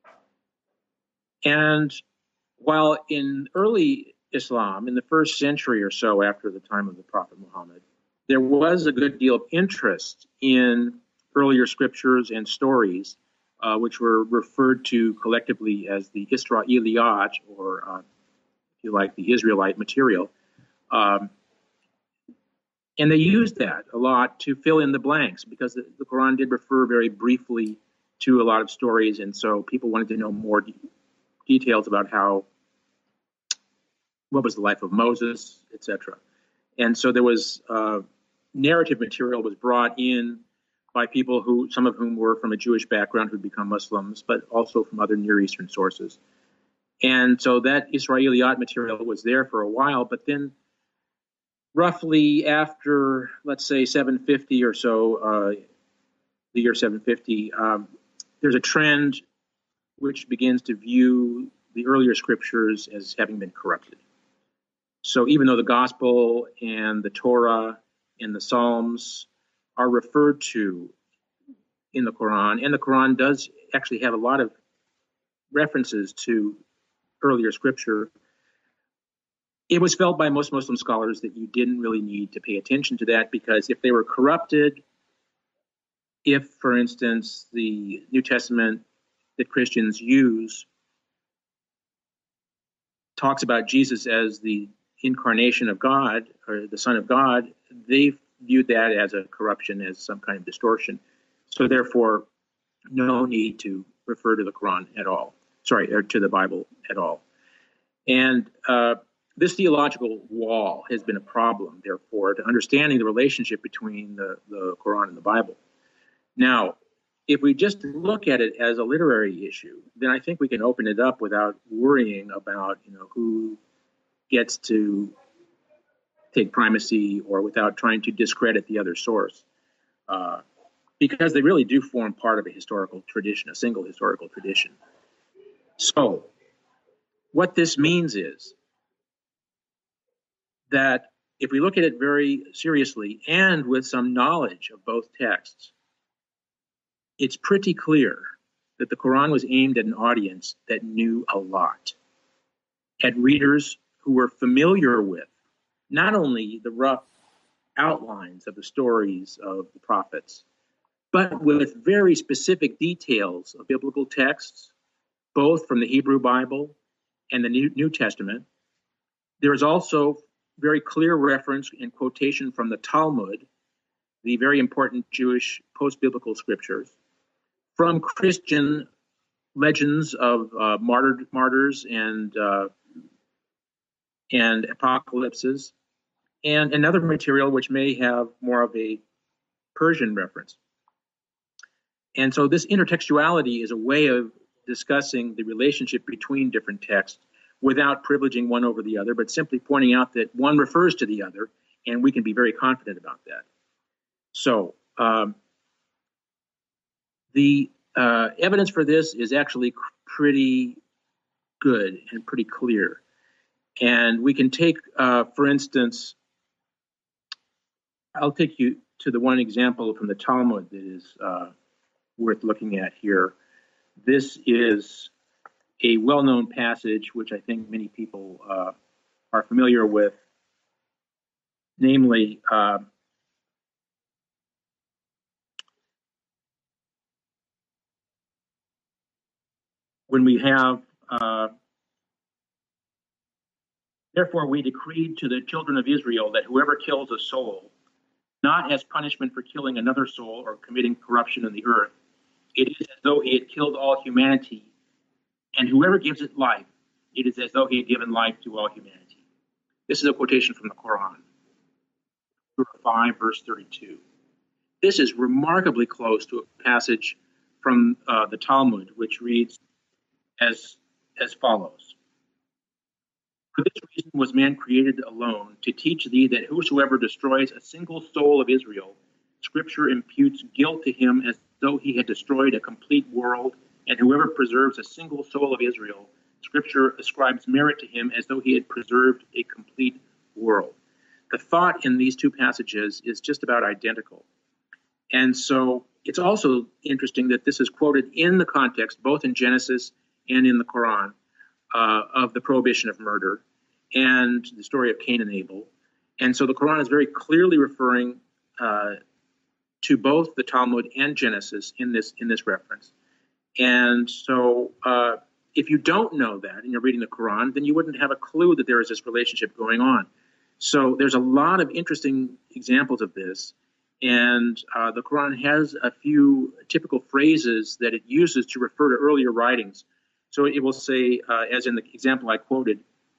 And while in early Islam, in the first century or so after the time of the Prophet Muhammad, there was a good deal of interest in earlier scriptures and stories, uh, which were referred to collectively as the Isra'iliyat, or uh, if you like, the Israelite material. Um, and they used that a lot to fill in the blanks because the, the Quran did refer very briefly to a lot of stories, and so people wanted to know more de- details about how, what was the life of Moses, et cetera. And so there was uh, narrative material was brought in by people who, some of whom were from a Jewish background who'd become Muslims, but also from other Near Eastern sources. And so that Isra'iliyat material was there for a while, but then roughly after, let's say, seven fifty or so, uh, the year seven fifty, um, there's a trend which begins to view the earlier scriptures as having been corrupted. So even though the Gospel and the Torah and the Psalms are referred to in the Quran, and the Quran does actually have a lot of references to earlier scripture, it was felt by most Muslim scholars that you didn't really need to pay attention to that, because if they were corrupted, if, for instance, the New Testament that Christians use talks about Jesus as the incarnation of God, or the Son of God, they viewed that as a corruption, as some kind of distortion. So therefore, no need to refer to the Quran at all. Sorry, or to the Bible at all. And uh, this theological wall has been a problem, therefore, to understanding the relationship between the, the Quran and the Bible. Now, if we just look at it as a literary issue, then I think we can open it up without worrying about, you know, who gets to take primacy, or without trying to discredit the other source, uh, because they really do form part of a historical tradition, a single historical tradition. So what this means is that if we look at it very seriously and with some knowledge of both texts, it's pretty clear that the Quran was aimed at an audience that knew a lot, at readers who were familiar with not only the rough outlines of the stories of the prophets, but with very specific details of biblical texts, both from the Hebrew Bible and the New, New Testament. There is also very clear reference and quotation from the Talmud, the very important Jewish post-biblical scriptures, from Christian legends of uh, martyred, martyrs and uh, and apocalypses, and another material which may have more of a Persian reference. And so this intertextuality is a way of discussing the relationship between different texts without privileging one over the other, but simply pointing out that one refers to the other, and we can be very confident about that. So um, the uh, evidence for this is actually pretty good and pretty clear. And we can take, uh, for instance, I'll take you to the one example from the Talmud that is uh, worth looking at here. This is a well-known passage, which I think many people uh, are familiar with, namely, uh, when we have, uh, therefore we decreed to the children of Israel that whoever kills a soul, not as punishment for killing another soul or committing corruption in the earth, it is as though he had killed all humanity, and whoever gives it life, it is as though he had given life to all humanity. This is a quotation from the Quran, Surah five, verse thirty-two. This is remarkably close to a passage from uh, the Talmud, which reads as, as follows. For this reason was man created alone, to teach thee that whosoever destroys a single soul of Israel, Scripture imputes guilt to him as though he had destroyed a complete world, and whoever preserves a single soul of Israel, Scripture ascribes merit to him as though he had preserved a complete world. The thought in these two passages is just about identical. And so it's also interesting that this is quoted in the context, both in Genesis and in the Quran, uh, of the prohibition of murder and the story of Cain and Abel. And so the Quran is very clearly referring uh, to both the Talmud and Genesis in this in this reference. And so uh, if you don't know that and you're reading the Quran, then you wouldn't have a clue that there is this relationship going on. So there's a lot of interesting examples of this. And uh, the Quran has a few typical phrases that it uses to refer to earlier writings. So it will say, uh, as in the example I quoted,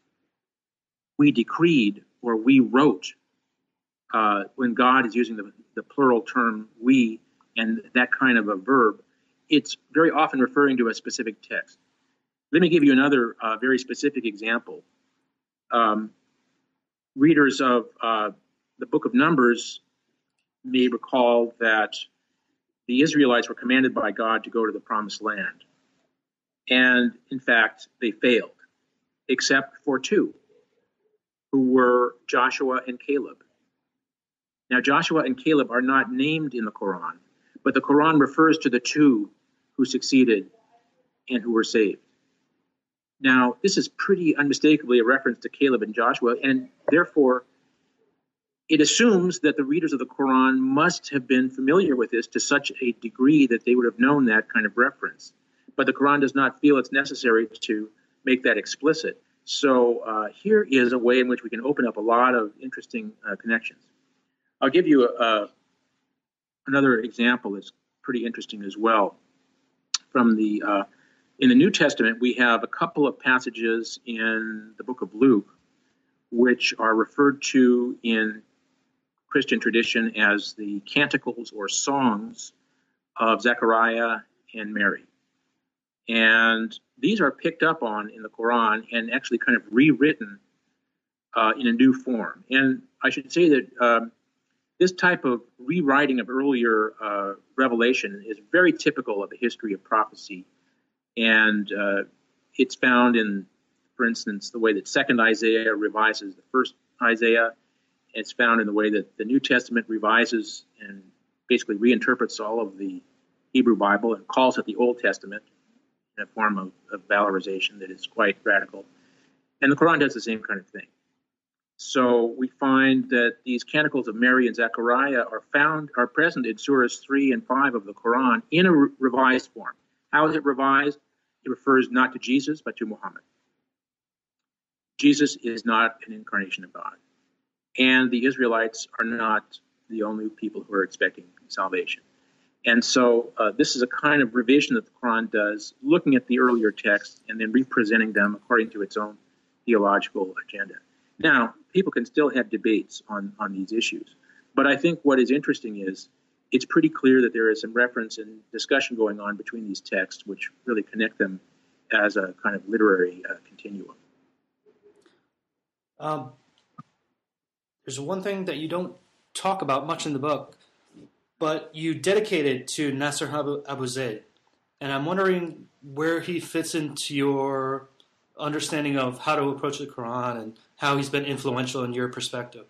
we decreed or we wrote, uh, when God is using the, the plural term we and that kind of a verb, it's very often referring to a specific text. Let me give you another uh, very specific example. Um, readers of uh, the book of Numbers may recall that the Israelites were commanded by God to go to the promised land. And in fact, they failed, except for two, who were Joshua and Caleb. Now, Joshua and Caleb are not named in the Quran, but the Quran refers to the two who succeeded and who were saved. Now, this is pretty unmistakably a reference to Caleb and Joshua, and therefore it assumes that the readers of the Quran must have been familiar with this to such a degree that they would have known that kind of reference. But the Quran does not feel it's necessary to make that explicit. So uh, here is a way in which we can open up a lot of interesting uh, connections. I'll give you a, a, another example that's pretty interesting as well. From the uh, in the New Testament, we have a couple of passages in the book of Luke, which are referred to in Christian tradition as the canticles or songs of Zechariah and Mary. And these are picked up on in the Quran and actually kind of rewritten uh, in a new form. And I should say that um, this type of rewriting of earlier uh, revelation is very typical of the history of prophecy. And uh, it's found in, for instance, the way that Second Isaiah revises the First Isaiah. It's found in the way that the New Testament revises and basically reinterprets all of the Hebrew Bible and calls it the Old Testament in a form of, of valorization that is quite radical. And the Quran does the same kind of thing. So we find that these canticles of Mary and Zechariah are found, are present in surahs three and five of the Quran in a re- revised form. How is it revised? It refers not to Jesus, but to Muhammad. Jesus is not an incarnation of God. And the Israelites are not the only people who are expecting salvation. And so uh, this is a kind of revision that the Quran does, looking at the earlier texts and then representing them according to its own theological agenda. Now, people can still have debates on, on these issues. But I think what is interesting is it's pretty clear that there is some reference and discussion going on between these texts, which really connect them as a kind of literary uh, continuum. Um, there's one thing that you don't talk about much in the book, but you dedicated to Nasser Abu, Abu Zaid. and I'm wondering where he fits into your understanding of how to approach the Quran and how he's been influential in your perspective.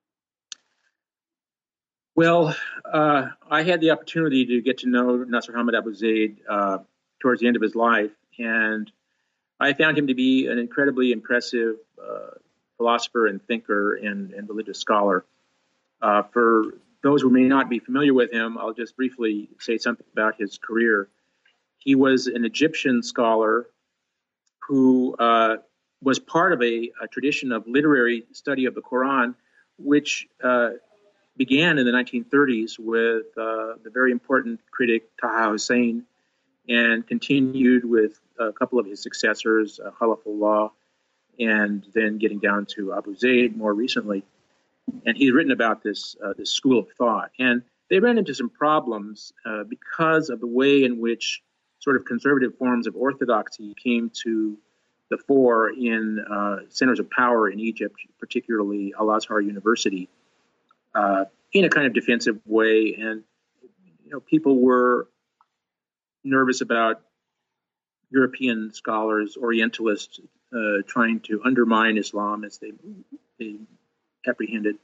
Well, uh, I had the opportunity to get to know Nasr Hamid Abu Zaid uh, towards the end of his life, and I found him to be an incredibly impressive uh, philosopher and thinker and, and religious scholar. Uh, for those who may not be familiar with him, I'll just briefly say something about his career. He was an Egyptian scholar who uh, was part of a, a tradition of literary study of the Quran, which uh, began in the nineteen thirties with uh, the very important critic Taha Hussein, and continued with a couple of his successors, uh, Khalafullah, and then getting down to Abu Zaid more recently. And he's written about this uh, this school of thought. And they ran into some problems uh, because of the way in which sort of conservative forms of orthodoxy came to the fore in uh, centers of power in Egypt, particularly Al-Azhar University, uh, in a kind of defensive way. And, you know, people were nervous about European scholars, Orientalists, uh, trying to undermine Islam as they, they apprehended.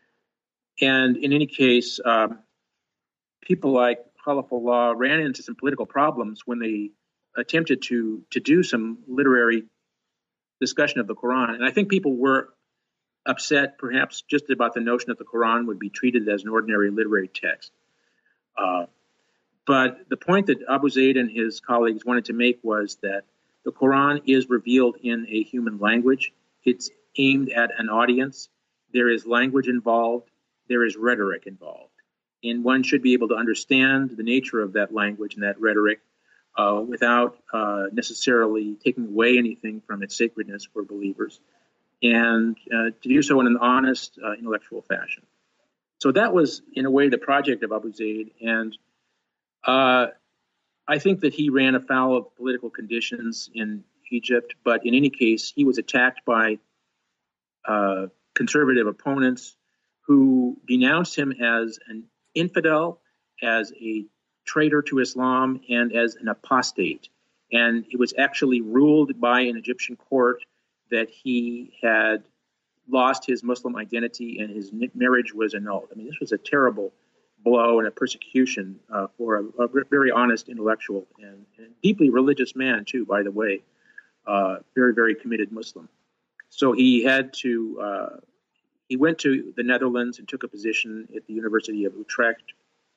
And in any case, um, people like Khalafullah ran into some political problems when they attempted to to do some literary discussion of the Quran. And I think people were upset perhaps just about the notion that the Quran would be treated as an ordinary literary text. Uh, but the point that Abu Zaid and his colleagues wanted to make was that the Quran is revealed in a human language. It's aimed at an audience. There is language involved. There is rhetoric involved. And one should be able to understand the nature of that language and that rhetoric uh, without uh, necessarily taking away anything from its sacredness for believers, and uh, to do so in an honest, uh, intellectual fashion. So that was, in a way, the project of Abu Zaid. And uh, I think that he ran afoul of political conditions in Egypt, but in any case, he was attacked by uh, conservative opponents who denounced him as an infidel, as a traitor to Islam, and as an apostate. And it was actually ruled by an Egyptian court that he had lost his Muslim identity and his marriage was annulled. I mean, this was a terrible blow and a persecution uh, for a, a very honest intellectual and, and deeply religious man, too, by the way, uh, very, very committed Muslim. So he had to, uh, he went to the Netherlands and took a position at the University of Utrecht,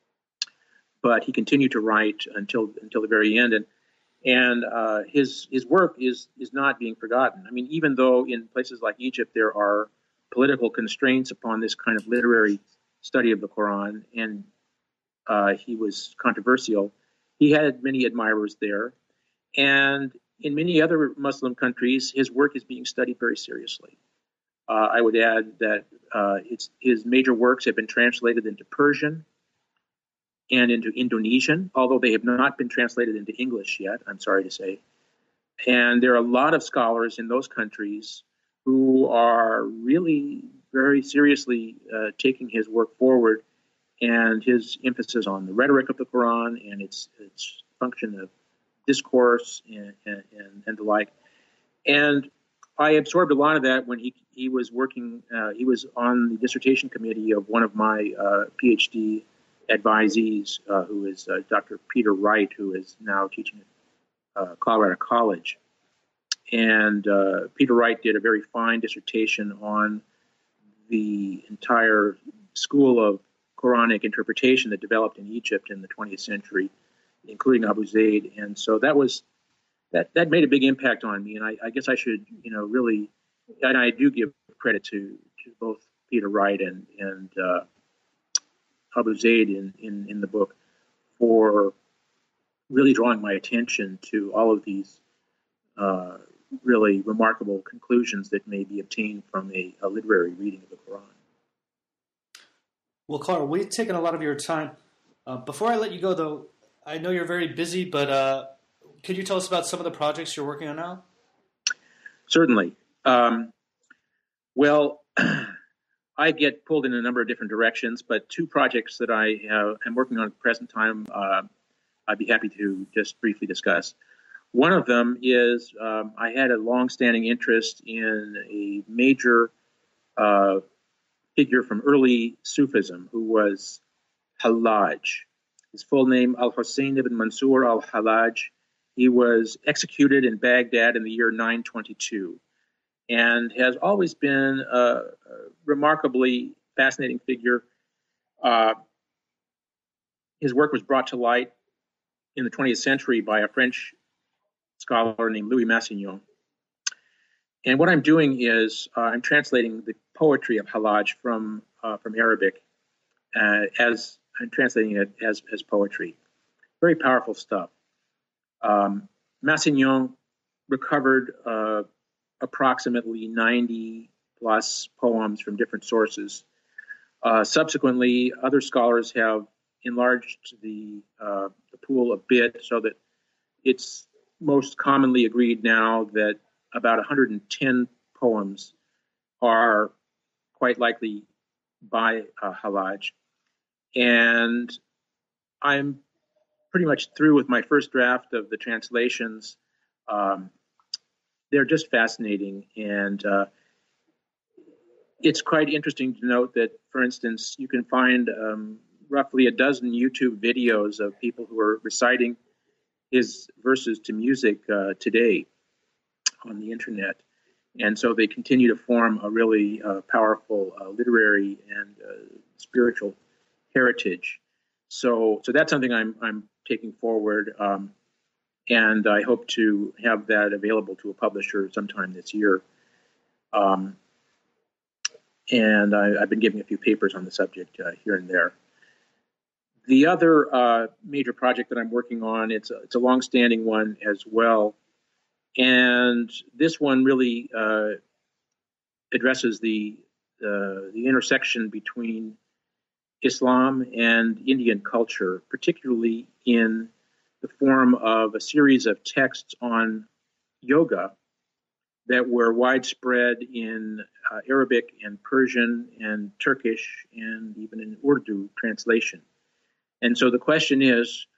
but he continued to write until until the very end. And And uh, his his work is is not being forgotten. I mean, even though in places like Egypt there are political constraints upon this kind of literary study of the Quran, and uh, he was controversial, he had many admirers there. And in many other Muslim countries, his work is being studied very seriously. Uh, I would add that uh, it's, his major works have been translated into Persian and into Indonesian, although they have not been translated into English yet, I'm sorry to say. And there are a lot of scholars in those countries who are really very seriously uh, taking his work forward, and his emphasis on the rhetoric of the Quran and its its function of discourse and, and, and the like. And I absorbed a lot of that when he he was working, uh, he was on the dissertation committee of one of my uh, PhD advisees, uh, who is uh, Doctor Peter Wright, who is now teaching at uh, Colorado College. And uh, Peter Wright did a very fine dissertation on the entire school of Quranic interpretation that developed in Egypt in the twentieth century, including Abu Zaid. And so that was that that made a big impact on me. And I, I guess I should, you know, really, and I do give credit to, to both Peter Wright and and uh, Abu Zaid in, in, in the book for really drawing my attention to all of these uh, really remarkable conclusions that may be obtained from a, a literary reading of the Quran. Well, Carl, we've taken a lot of your time. Uh, before I let you go, though, I know you're very busy, but uh, could you tell us about some of the projects you're working on now? Certainly. Um, well, I get pulled in a number of different directions, but two projects that I have, am working on at the present time, uh, I'd be happy to just briefly discuss. One of them is um, I had a long-standing interest in a major uh, figure from early Sufism who was Hallaj. His full name, Al-Hussein ibn Mansur al-Hallaj. He was executed in Baghdad in the year nine twenty-two and has always been a, a remarkably fascinating figure. Uh, his work was brought to light in the twentieth century by a French scholar named Louis Massignon. And what I'm doing is uh, I'm translating the poetry of Hallaj from uh, from Arabic uh, as I'm translating it as, as poetry. Very powerful stuff. Um, Massignon recovered uh, approximately ninety plus poems from different sources. Uh, subsequently, other scholars have enlarged the uh, the pool a bit so that it's most commonly agreed now that about one hundred ten poems are quite likely by uh, Hallaj. And I'm pretty much through with my first draft of the translations. Um, they're just fascinating. And uh, it's quite interesting to note that, for instance, you can find um, roughly a dozen YouTube videos of people who are reciting his verses to music uh, today on the internet. And so they continue to form a really uh, powerful uh, literary and uh, spiritual heritage. So so that's something I'm I'm taking forward. Um, and I hope to have that available to a publisher sometime this year. Um, and I, I've been giving a few papers on the subject uh, here and there. The other uh, major project that I'm working on, it's a, it's a long-standing one as well. And this one really uh, addresses the, uh, the intersection between Islam and Indian culture, particularly in the form of a series of texts on yoga that were widespread in uh, Arabic and Persian and Turkish and even in Urdu translation. And so the question is,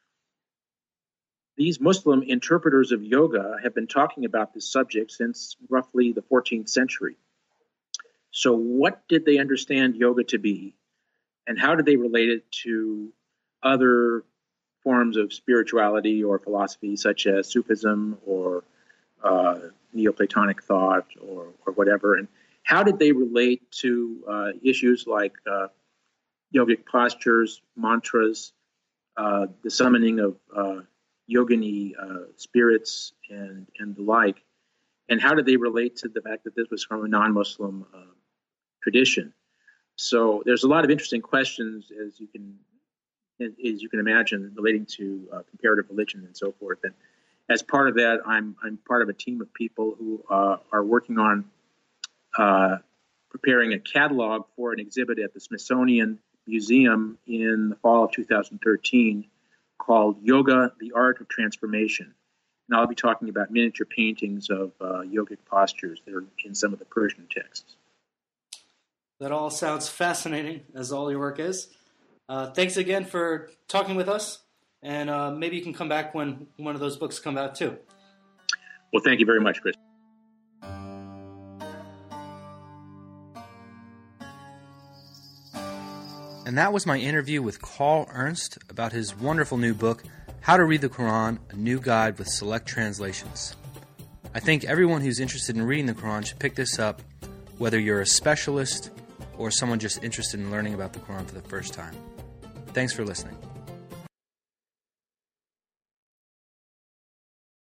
these Muslim interpreters of yoga have been talking about this subject since roughly the fourteenth century. So what did they understand yoga to be, and how did they relate it to other forms of spirituality or philosophy, such as Sufism or uh, Neoplatonic thought or, or whatever? And how did they relate to uh, issues like uh, yogic postures, mantras, uh, the summoning of uh, yogini uh, spirits, and, and the like? And how did they relate to the fact that this was from a non-Muslim uh, tradition? So there's a lot of interesting questions, as you can as you can imagine, relating to uh, comparative religion and so forth. And as part of that, I'm I'm part of a team of people who uh, are working on uh, preparing a catalog for an exhibit at the Smithsonian Museum in the fall of two thousand thirteen called Yoga, the Art of Transformation. And I'll be talking about miniature paintings of uh, yogic postures that are in some of the Persian texts. That all sounds fascinating, as all your work is. Uh, thanks again for talking with us, and uh, maybe you can come back when one of those books come out too. Well, thank you very much, Chris. And that was my interview with Carl Ernst about his wonderful new book, How to Read the Quran, a New Guide with Select Translations. I think everyone who's interested in reading the Quran should pick this up, whether you're a specialist or someone just interested in learning about the Quran for the first time. Thanks for listening.